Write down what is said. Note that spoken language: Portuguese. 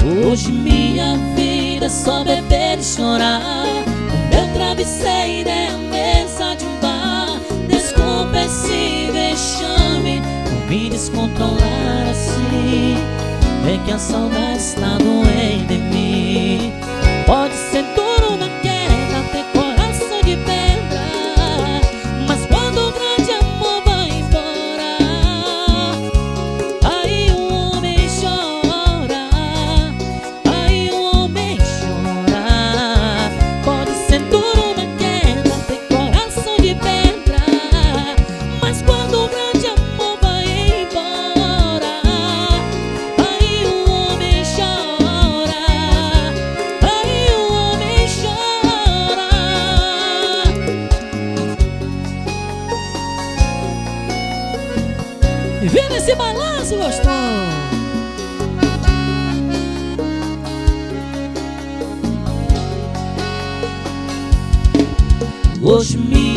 Hoje minha vida é só beber e chorar. O meu travesseiro é a mesa de um bar. Desculpa esse vexame por me descontrolar assim. É que a saudade está doendo em mim. Pode ser duro na queda, ter coração de pedra, mas quando o grande amor vai embora, aí o homem chora, aí o homem chora. Pode ser duro na queda, ter coração de pedra, mas quando o grande amor vai embora, aí o homem chora, aí o homem chora. E vem nesse balanço gostoso. Hoje me